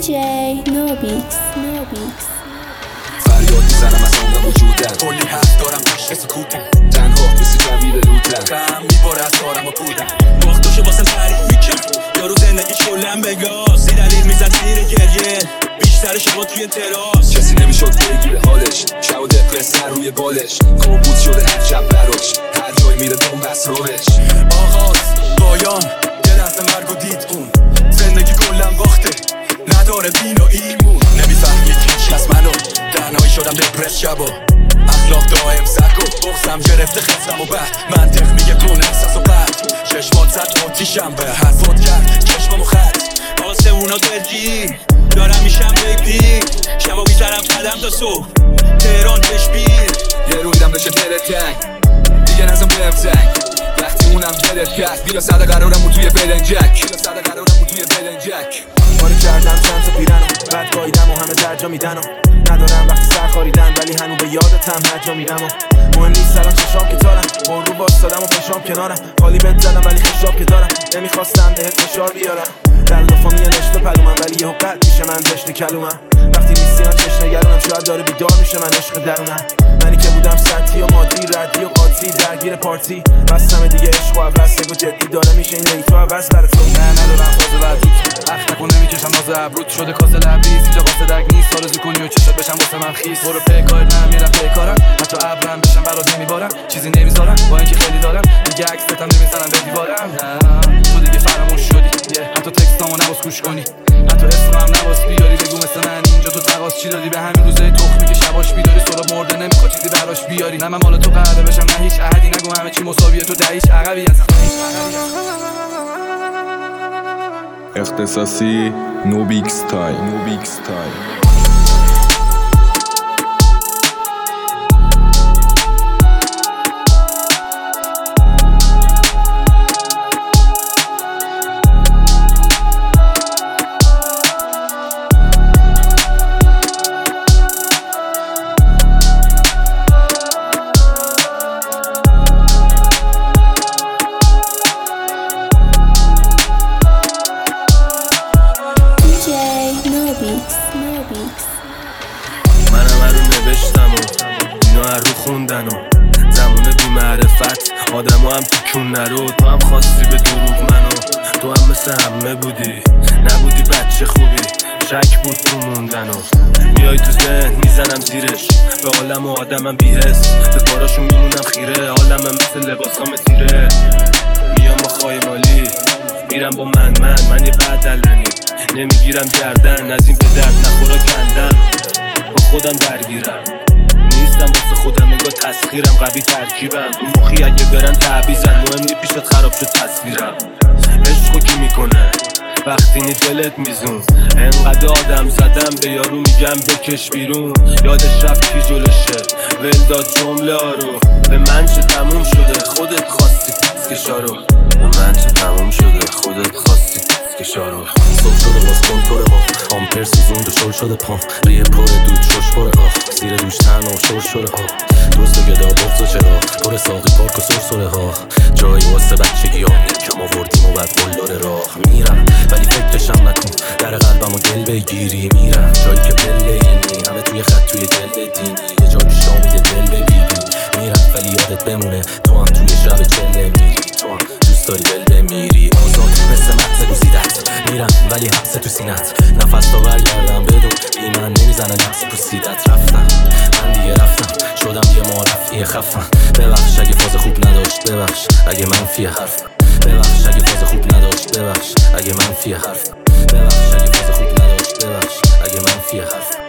DJ Nobix فریاد میزنم از عمق وجودم، کلی حرف دارم پشت سکوتم، تنها مثل جویر لوتم، غم میباره از کارم و پودم، وقتاشو واسم تعریف میکرد یارو زندگی کلم بگاز، دلیل میزد زیر گریه بیشتر شما توی تراس، کسی نمیشد بگیره حالش، شب و دپرس سر روی بالش، کابوس شده هر شب براش، هر جای میره دون بس روش، آغاز پایان یه دست مرگ و دید اون، زندگی کلم باخته نداره دین و ایمون، نمیفهمید هیچ از منو، تنهایی شدم دپرس شبا، اخلاق دائم سک و بغزم گرفته خفتم و بعد منطق میگه کن احساس و بعد چشمات زد آتیشم به حرفات کرد چشمم و خط آسمونا دلگیر دارم میشم بگیر شبا میزنم قدم تا صبح تهران کشمیر یه رویدم بشه دلت تنگ دیگه نزم بهم تنگ وقتی اونم دلت کرد بیا صد قرارم توی بلنجک کاری کردم چند تا پیرنم بعد گاییدم و همه درجا میدن ندارم وقتی سر خاریدن ولی هنو به یادتم هر جا میرم و مهم نیست سلام چشام که تارم بارو باستادم و پشام کنارم خالی بهت زدم ولی خشاب که دارم نمیخواستم بهت فشار بیارم در دفعه میان عشق پلومم ولی یهو قد میشه من زشت کلومم وقتی نیستی من چشم نگرونم شاید داره بیدار میشه من عشق درونم منی که بودم سطحی و مادی ردی و قاطی درگیر پارتی بستم دیگه عشق و عوض و جدی داره میشه این لیتو عوض برای تو نه ندارم فاز بعدی اخ نکن نمیکشم ناز ابروت شده کاسه لبریز اینجا قاصدک نیست آرزو کنی و چشات بشم واسه من خیس برو پیکار نه میرم پیکارم حتی ابرم بشم برات نمیبارم چیزی نمیذارم با اینکه خیلی دارم دیگه عکستم نمیزنم به دیوارم تو دیگه فراموش شدی حتی تکستامو نباس گوش کنی حتی اسمم نباس بیاری بگو مثل من اینجا تو تقاس چی داری به همین روزای تخمی که شباش بیداری سراب مرده نمیخواد چیزی براش بیاری نه من مال تو قراره بشم نه هیچ احدی نگو همه چی مساویه تو دهیش عقبی هستم اختصاصی نوبیکس تایم منم رو نوشتم و اینا رو خوندن و زمونه بی معرفت آدم هم تو کون نرو تو هم خواستی به دروغ منو تو هم مثل همه بودی نبودی بچه خوبی شک بود تو موندن و میای تو ذهن میزنم زیرش به عالم و آدمم بی‌حس به کاراشون میمونم خیره عالمم مثل لباسام تیره میام با خایمالی میرم با من یه بدلنی نمیگیرم گردن از این به درد نخورا کندم با خودم درگیرم نیستم واسه خودم انگار تسخیرم قوی ترکیبم رو مخی اگه برن تعویزن مهم نی پیشت خراب شد تصویرم عشقو کی میکنه وقتی نی دلت میزون انقدر آدم زدم به یارو میگم بکش بیرون یادش رفت کی جلوشه ول داد جمله ها رو به من چه تموم شده خودت خواستی پسکشارو به من چه تموم شده خودت خواستی پسکشارو صبح شده باز کنتور ها آمپر سوزونده شل شده پام ریه پر دود شش پره زیر دوش تنها و شور شده دوست گدا بغض و چرا پر ساقی پارک و سرسره ها جایی واسه بچگی ها کم آوردیم و بعد قلدار راه میرم ولی فکرشم نکن در قلبم و دل بگیری میرم جایی که پله اینی همه توی خط توی دل دینی یه جا پیش میده دل ببینی میرم ولی یادت بمونه تو هم توی شب چله میری تو هم دوست داری دل بمیری آزاد مثل مغز گوزیدت میرم ولی حبس تو سینت نفس تا برگردم بدون بی من نمیزنه نفس پوسیدت رفتم من دیگه رفتم شدم یه معرفی خفم ببخش اگه فاز خوب نداشت ببخش اگه منفی حرفم ببخش اگه فاز خوب نداشت ببخش اگه منفی حرفم ببخش اگه فاز خوب نداشت ببخش اگه منفی حرفم